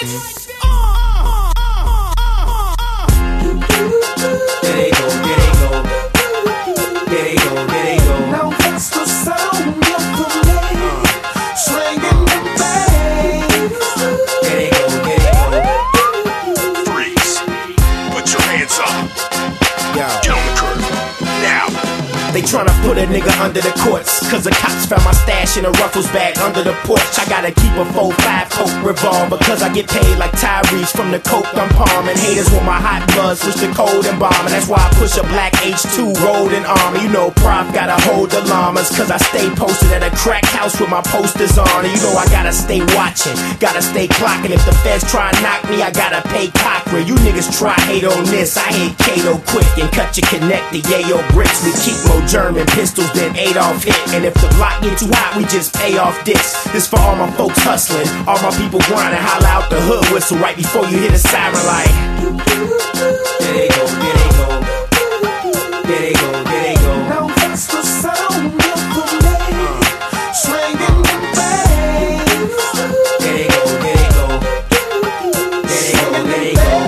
They tryna put a nigga under the courts, cause the cops found my stash in a Ruffles bag under the porch. I gotta keep a 4-5 Coke revolver, cause I get paid like Tyrese from the coke I'm palming. Haters want my hot blood, switch to cold and bombing. That's why I push a black H2 rolled in armor. You know Prof gotta hold the llamas, cause I stay posted at a crack house with my posters on. And you know I gotta stay watching, gotta stay clocking. If the feds try and knock me, I gotta pay Cochran. You niggas try hate on this, I hate Kato quick and cut your connector, yayo bricks. We keep more German pistols than Adolf hit. And if the block get too hot, we just pay off dicks. This for all my folks hustling, all my people grinding. Holla out the hood whistle right before you hit a siren like there they go, there they go, there they go, there they go. Now that's the sound of the man swinging the bass. There they go, there they go, there they go, there they go.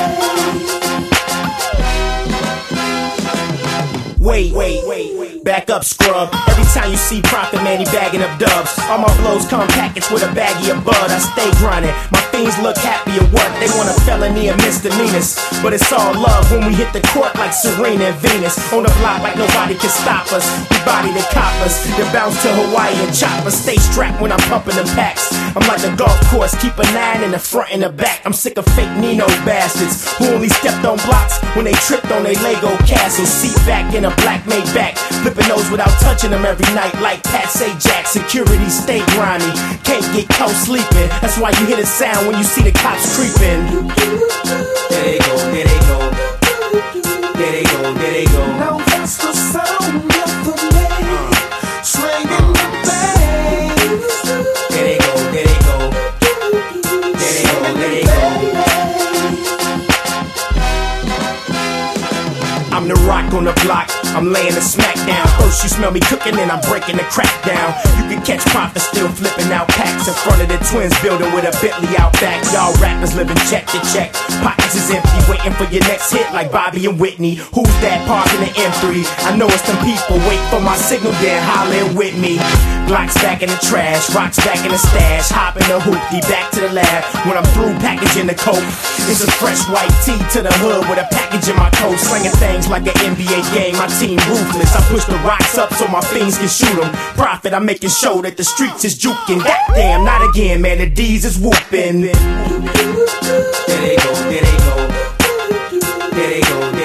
Wait, back up, scrub. Every time you see Prophet, man, he bagging up dubs. All my flows come packaged with a baggie of bud. I stay grinding, my fiends look happy or what? They want a felony and misdemeanors, but it's all love when we hit the court like Serena and Venus. On the block like nobody can stop us. We body the coppers, then bounce to Hawaii and choppers. Stay strapped when I'm pumping them packs. I'm like a golf course, keep a 9 in the front and the back. I'm sick of fake Nino bastards who only stepped on blocks when they tripped on their Lego castle. Seat back in a black Maybach, flipping those without touching them every night like Pat Sajak. Security stay grimy, can't get caught sleeping. That's why you hear the sound when you see the cops creeping. There they go, there they go, there they go, there they go. Now that's the sound of the man swinging the bass. There they go, there they go, there they go, there they go. I'm the rock on the block, I'm laying the smack down. First you smell me cooking, then I'm breaking the crack down. You can catch Prophet still flipping out packs in front of the Twins building with a Bentley out back. Y'all rappers living check to check, pockets is empty, waiting for your next hit like Bobby and Whitney. Who's that parking the M3? I know it's them people, wait for my signal, then holler with me. Glocks back in the trash, rocks back in the stash, hop in the hoopty, back to the lab. When I'm through packaging the coke, it's a fresh white tee to the hood with a package in my coat. Slinging things like an NBA game, my team ruthless. I push the rocks up so my fiends can shoot them. Prophet, I'm making sure that the streets is juking. Goddamn, not again, man, the D's is whooping. There they go, there they go, there they go.